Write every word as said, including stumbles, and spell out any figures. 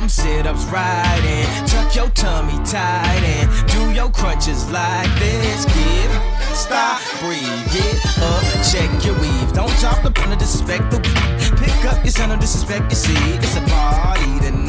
them sit-ups right and tuck your tummy tight and do your crunches like this. Give, stop, breathe, get up, check your weave. Don't drop the pen to disrespect the weave. Pick up your son, don't disrespect your seed. It's a party tonight.